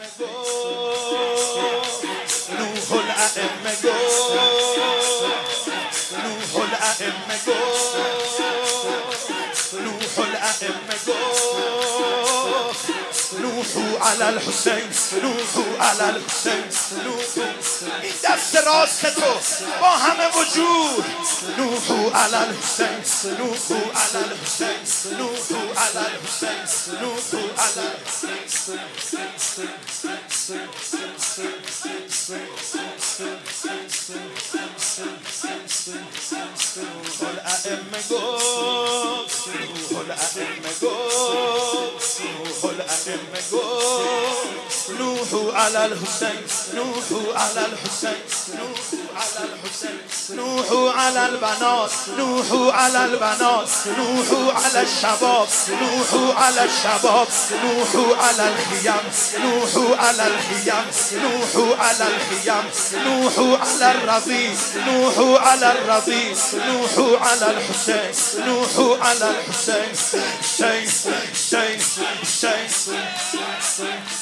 نوح الائمه نوح الائمه نوح الائمه نوح على الحسین نوح على الحسین نوح این دست راست تو با همه وجود نوح على الحسین نوح على الحسین نوح على الحسین نوح على الائمه گفت نوح الائمه گفت نوح الائمه گفت نوح على الحسین نوح على الحسین نوح على الحسین نوح على البنات نوح على البنات نوح على الشباب نوح على الشباب نوح على الخيام نوح على الخيام نوح على الخيام نوح على الرضيع نوح على الرضيع نوح على الحسين نوح على الحسين شيء